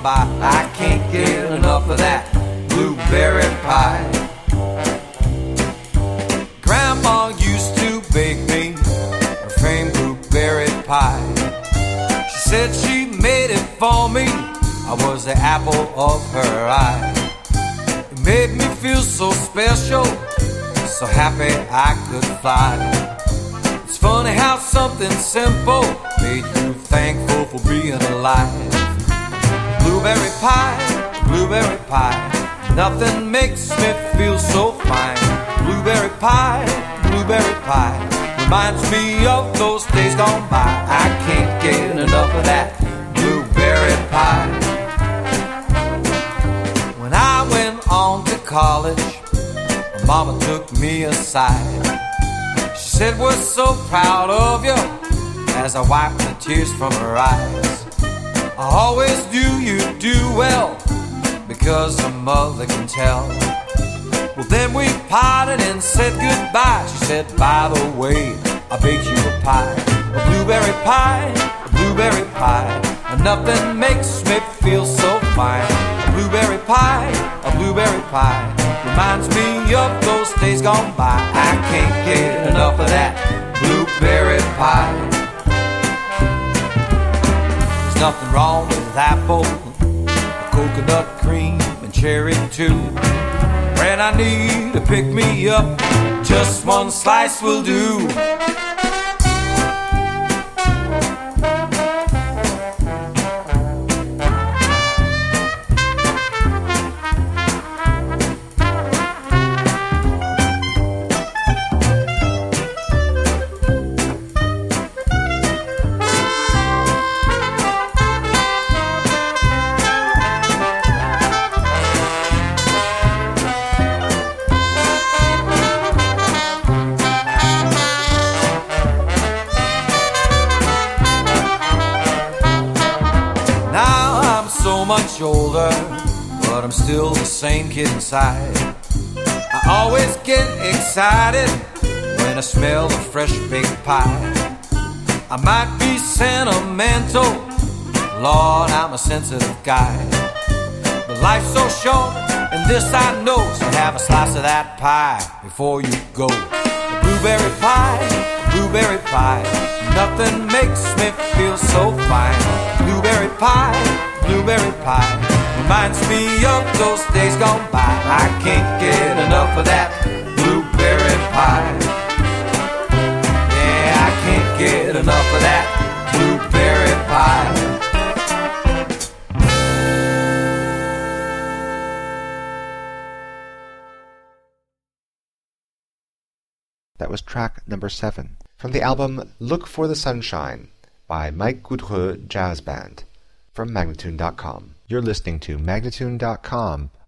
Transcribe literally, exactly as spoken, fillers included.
by. I can't get enough of that blueberry pie. Grandma used to bake me her famed blueberry pie. She said she made it for me. I was the apple of her eye. It made me feel so special, so happy I could fly. It's funny how something simple made you thankful for being alive. Blueberry pie, blueberry pie, nothing makes me feel so fine. Blueberry pie, blueberry pie, reminds me of those days gone by. I can't get enough of that blueberry pie. When I went on to college, my mama took me aside. She said, we're so proud of you, as I wiped the tears from her eyes. I always knew you'd do well, because a mother can tell. Well, then we parted and said goodbye. She said, by the way, I baked you a pie, a blueberry pie, a blueberry pie, and nothing makes me feel so fine. A blueberry pie, a blueberry pie, reminds me of those days gone by. I can't get enough of that blueberry pie. There's nothing wrong with apple, coconut cream, and cherry too. When I need to pick me up, just one slice will do. Much older, but I'm still the same kid inside. I always get excited when I smell the fresh baked pie. I might be sentimental, Lord, I'm a sensitive guy. But life's so short, and this I know, so have a slice of that pie before you go. A blueberry pie, a blueberry pie, nothing makes me feel so fine. Blueberry pie, blueberry pie, reminds me of those days gone by. I can't get enough of that blueberry pie. Yeah, I can't get enough of that blueberry pie. That was track number seven from the album Look for the Sunshine by Mike Goudreux Jazz Band from Magnatune dot com. You're listening to Magnatune dot com